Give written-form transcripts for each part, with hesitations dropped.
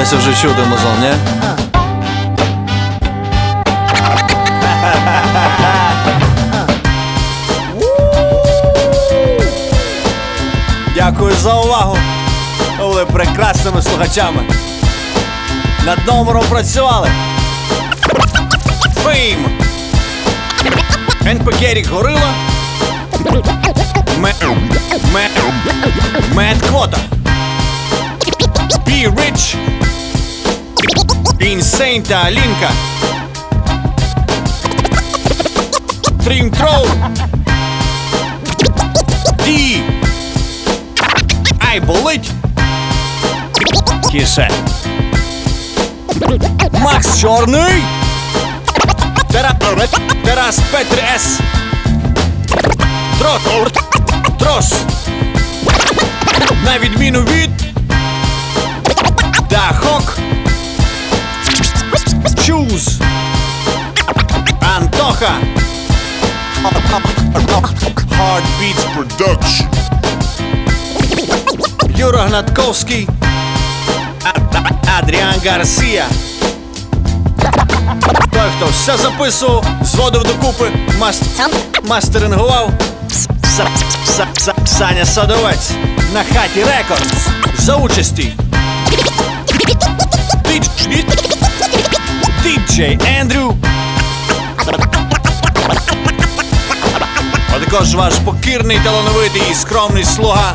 Починається вже чути музон, ні? Дякую за увагу. Ви були прекрасними слухачами. Над номером працювали Фейм, НПК Рік Горила, Мед Квота, Be Rich, Insane та Алінка, Dream Throw, D, Ай болить, Кісе, Макс Чорний, Тарас Петр С, Трос, на відміну від Дахок, Чуз, Антоха, Heartbeats Production, Юра Гнатковський, Адріан Гарсія. Той, хто все записував, зводив докупи, мастерингував, Саня Садовець на Хаті Рекордс за участі Діджей Ендрю, а також ваш покірний, талановитий і скромний слуга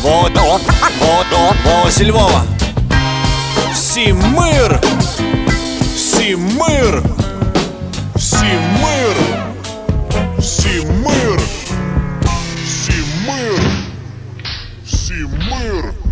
Вова зі Львова. Всім мир! Всім мир! Всім мир! Всім мир! Всім мир! Всім мир!